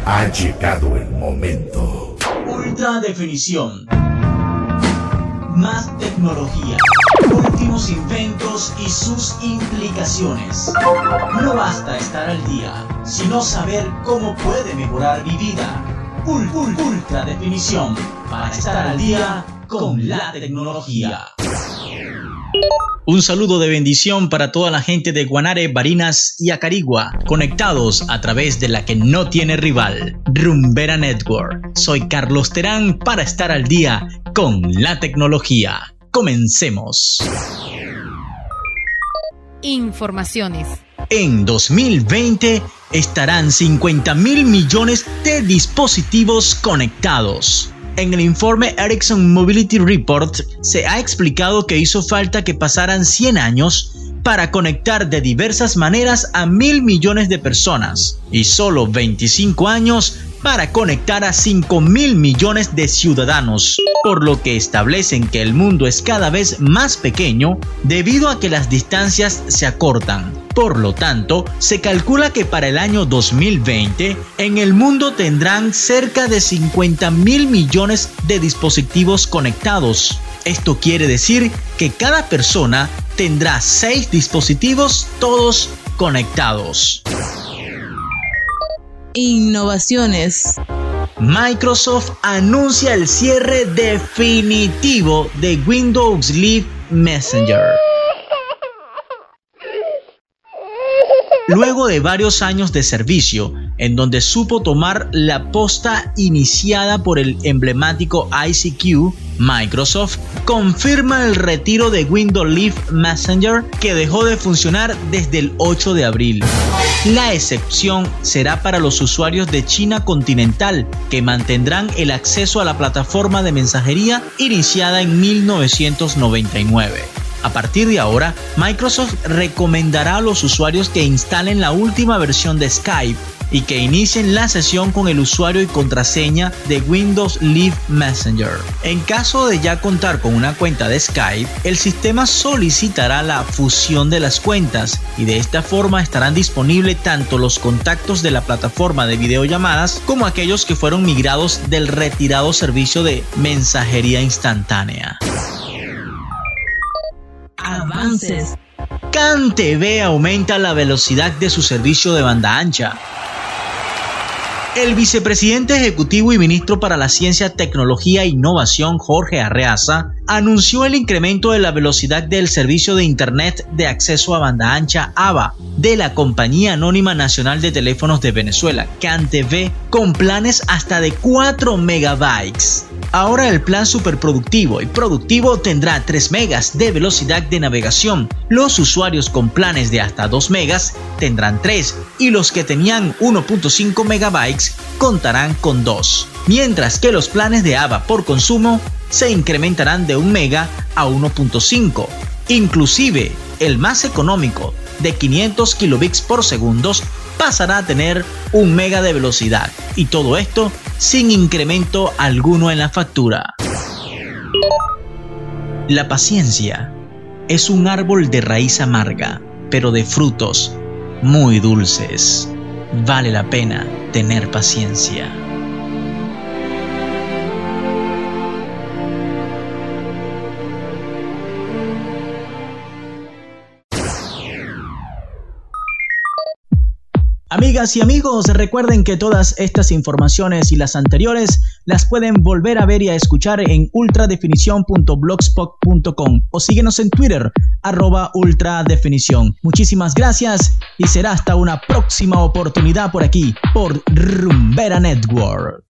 Ha llegado el momento. Ultra definición. Más tecnología. Últimos inventos y sus implicaciones. No basta estar al día, sino saber cómo puede mejorar mi vida. Ultra definición. Para estar al día con la tecnología. Un saludo de bendición para toda la gente de Guanare, Barinas y Acarigua, conectados a través de la que no tiene rival, Rumbera Network. Soy Carlos Terán para estar al día con la tecnología. Comencemos. Informaciones. En 2020 estarán 50.000 millones de dispositivos conectados. En el informe Ericsson Mobility Report se ha explicado que hizo falta que pasaran 100 años para conectar de diversas maneras a 1.000 millones de personas y solo 25 años para conectar a 5.000 millones de ciudadanos, por lo que establecen que el mundo es cada vez más pequeño debido a que las distancias se acortan. Por lo tanto, se calcula que para el año 2020 en el mundo tendrán cerca de 50.000 millones de dispositivos conectados. Esto quiere decir que cada persona tendrá 6 dispositivos, todos conectados. Innovaciones. Microsoft anuncia el cierre definitivo de Windows Live Messenger. Luego de varios años de servicio, en donde supo tomar la posta iniciada por el emblemático ICQ, Microsoft confirma el retiro de Windows Live Messenger, que dejó de funcionar desde el 8 de abril. La excepción será para los usuarios de China continental, que mantendrán el acceso a la plataforma de mensajería iniciada en 1999. A partir de ahora, Microsoft recomendará a los usuarios que instalen la última versión de Skype y que inicien la sesión con el usuario y contraseña de Windows Live Messenger. En caso de ya contar con una cuenta de Skype, el sistema solicitará la fusión de las cuentas y de esta forma estarán disponibles tanto los contactos de la plataforma de videollamadas como aquellos que fueron migrados del retirado servicio de mensajería instantánea. Avances. CanTV aumenta la velocidad de su servicio de banda ancha. El vicepresidente ejecutivo y ministro para la Ciencia, Tecnología e Innovación, Jorge Arreaza, anunció el incremento de la velocidad del servicio de Internet de acceso a banda ancha ABA de la Compañía Anónima Nacional de Teléfonos de Venezuela, CanTV, con planes hasta de 4 megabytes. Ahora el plan superproductivo y productivo tendrá 3 megas de velocidad de navegación. Los usuarios con planes de hasta 2 megas tendrán 3 y los que tenían 1.5 megabytes contarán con 2. Mientras que los planes de ABA por consumo se incrementarán de 1 mega a 1.5. Inclusive el más económico de 500 kilobits por segundo pasará a tener 1 mega de velocidad, y todo esto sin incremento alguno en la factura. La paciencia es un árbol de raíz amarga, pero de frutos muy dulces. Vale la pena tener paciencia. Amigas y amigos, recuerden que todas estas informaciones y las anteriores las pueden volver a ver y a escuchar en ultradefinición.blogspot.com o síguenos en Twitter, @ultradefinición. Muchísimas gracias y será hasta una próxima oportunidad por aquí, por Rumbera Network.